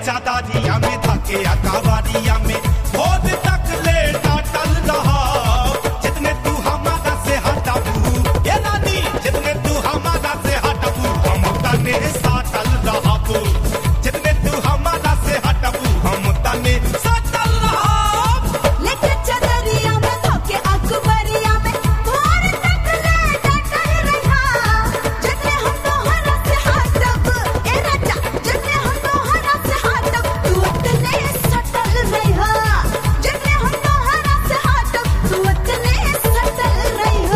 चादारिया में धके अकाबारिया में भोर तक ले डाटल रहा जितने तू हमारा से हटबू ये रानी जितने तू हमारा से हटबू हम तने साटल रहबू जितने तू हमारा से हटबू हम तने साटल रहब लेके चादरिया में धके अकबरिया में भोर तक ले डाटल रहा जितने हम तोहरा से हटब ए राजा जितने हम तोहरा से हटब तू उतने सटल रहा जितने हम तोहरा से हटब तू उतने सटल रहा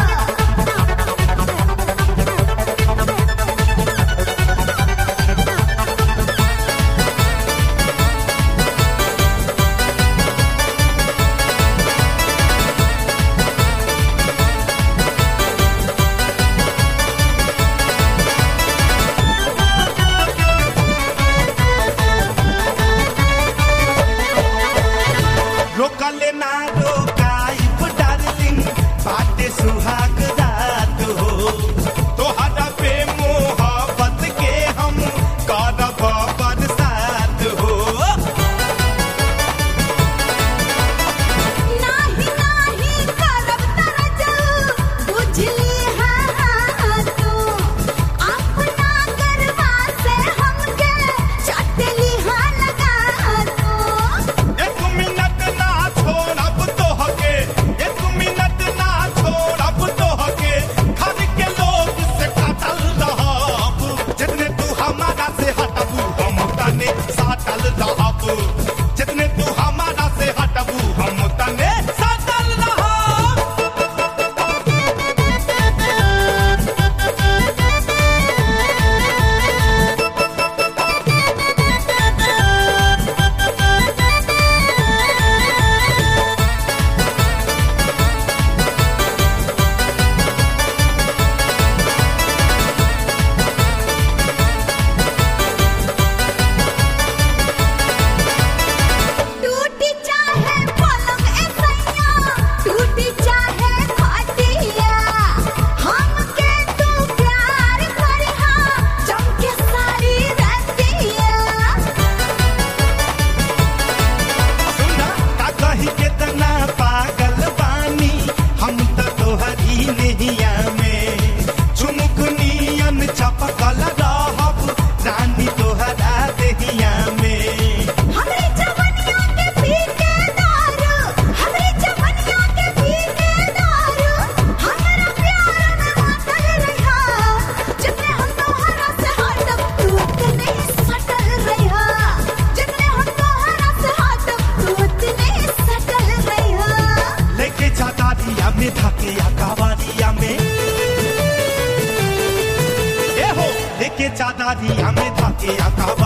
रोकले ना रोकाइब डार्लिंग बाटे सुहाग रात हो तोहरा पे मोहब्बत के हम करब बरसात हो नाही नाही करब तरजू बुझली हां तू अपना गरबा से हमके चटली हां लगा तू एक मिनट ना छोड़ब तोहके एक मिनट ना छोड़ब तोहके घर के लोग से कटल रहब जितने तू हमारा से हटबू हम तने साटल रहब जितने तू हमारा से हटबू हम तने साटल रहब टूटी चाहे पलंग ऐसैया टूटी चाहे खटिया हमके तू प्यार करहा चमके सारी रतिया सुना का कही कितना पागल बानी हम त तोहरी नैया में झुमुक नियन चपकल रहब रानी तोहरा देहिया में हमरे जवनिया के पीके दारू हमरे जवनिया के पीके दारू हमरा प्यार में मातल रहा जितने हम तोहरा से हटब तू उतने सटल रहा जितने हम तोहरा से हटब तू उतने सटल रहा लेके चादारिया में धके अकाबारिया में ए हो लेके चादारिया में धके अकाबारिया